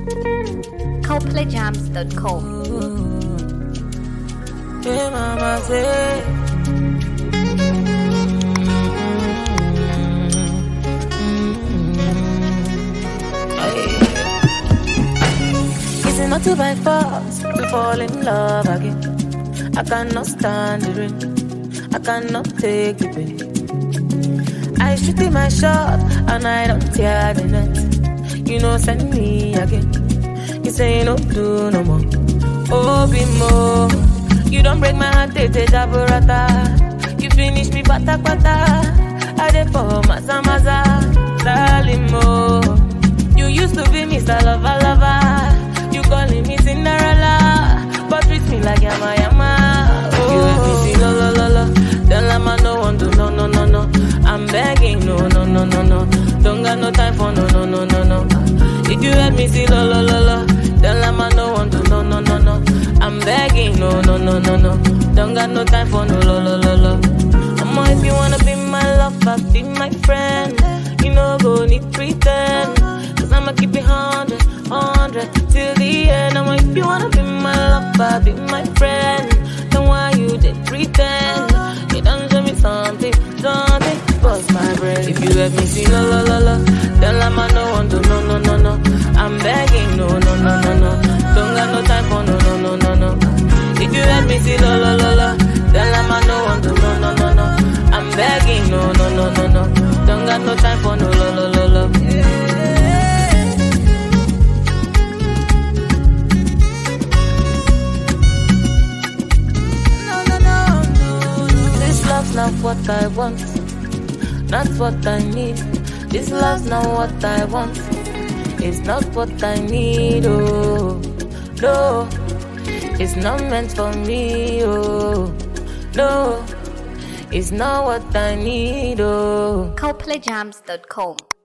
ColdPlayJams.com. Yeah, mama say. Is it not too by force to fall in love again? I cannot stand the rain, I cannot take the pain. I shoot in my shot and I don't tear the net. You know, send me again. You say you don't do no more. Oh, be more. You don't break my heart, tete jaburata. You finish me pata pata. I dey for maza maza, Salimo. You used to be Mr. Lover Lover. You calling me Cinderella, but treat me like yama yama. Oh. You let me see lo lo lo lo. Then lama no one do no no no no. I'm begging no no no no no. Don't got no time for no no no no no. If you let me see lo lo lo lo, then lama no one do no no no no. I'm begging no no no no no. Don't got no time for no lo lo lo lo. Mama, if you wanna be my lover, be my friend. You know go need pretend, 'cause I'ma keep it 100, 100 till the end. Mama, if you wanna be my lover, be my friend. Then why you did pretend? You done show me something, something, bust my brain. If you let me see la la la la, then I'ma no one do no no no no. I'm begging no no no no no. Don't got no time for no no no no no. If you let me see la la la la, then I'ma no one do no no no no. I'm begging no no no no no. Don't got no time for no la la la la. Love's not what I want, not what I need. This love's not what I want, it's not what I need. Oh, no, it's not meant for me. Oh, no, it's not what I need. Oh, ColdPlayJams.com.